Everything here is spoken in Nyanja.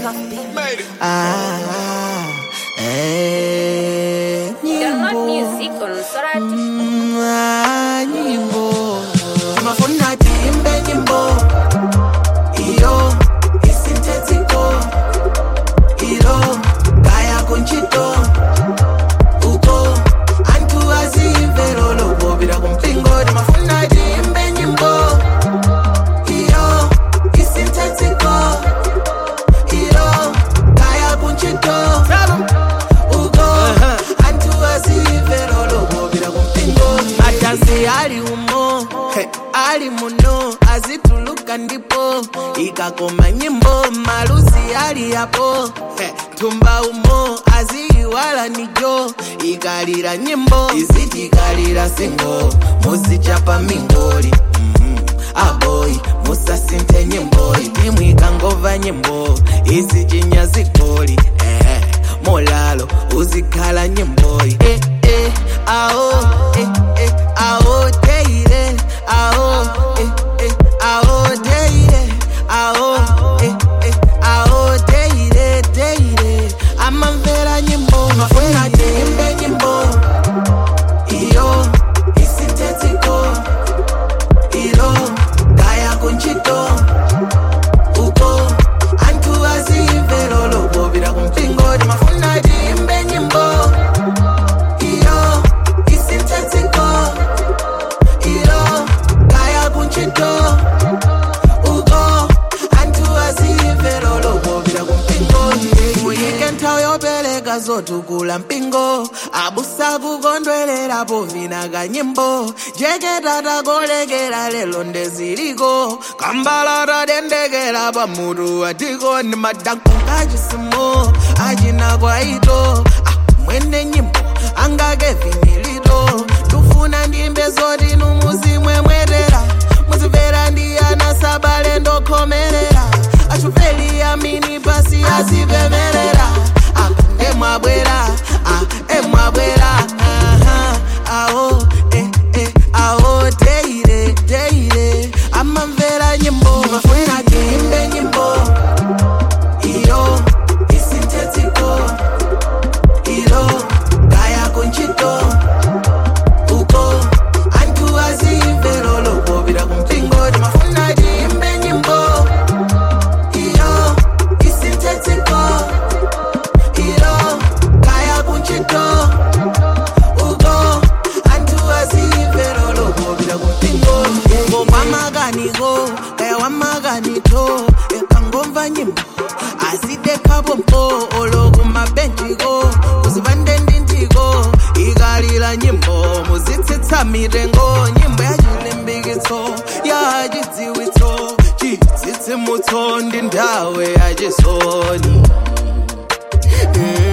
Nyimbo nyimbo mafuna tiimbe nyimbo iyo isintetiko ilo kaya kunchito uko antu azimvero lobobira kumpingo mafuna tiimbe nyimbo iyo isintetiko ilo kaya kunchito uko antu azimvero lobobira kumpingo atasi ali umo ali muno azituluka ndipo ikakoma nyimbo malusi ali hapo tumba umo aziwala nijo ikalira nyimbo izitikalira singo muzichapa mingoli aboy musasinte nyimbo itimu ikangova nyimbo izijinya zigoli molalo uzikala nyimbo ao ao teire ao ao teire ao teire amamvera nyimbo mafuna tiimbe nyimbo iyo isintetiko ilo kaya kunchito uko antu azimvero lobobira kumpingo mafuna tiimbe nyimbo iyo isintetiko ilo kaya kunchito uko antu azimvero lobobira kumpingo uyikentao yopeleka zotukula mpingo abusa kukondwelera povinaga nyimbo jeketata kolekera lelo ndeziliko kambalata dendekera pamutu atiko ni madanko kachisimo achina kwaito mwene nyimbo angake vinilito tufuna ndimbe zoti numuzimwemwetera muzimvera ndiyana sabale ndokhomerera achupeli amini pasi azipemerera emwabwera ao ao teire amamvera nyimbo mafuna tiimbe nyimbo iyo isintetiko ilo kaya kunchito uko antu azimvero lobobira kumpingo mafuna tiimbe nyimbo iyo isintetiko ilo kaya kunchito uko antu azimvero lobobira kumpingo wamaganiko kaya wamaganito ekangomva nyimbo azidekapompo olokumabenchiko kuzivandendintiko ikalira nyimbo muzitsitsa mitengo nyimbo yachilimbikitso yachidziwitso chitsitsimutso ndi nthawe yachisoni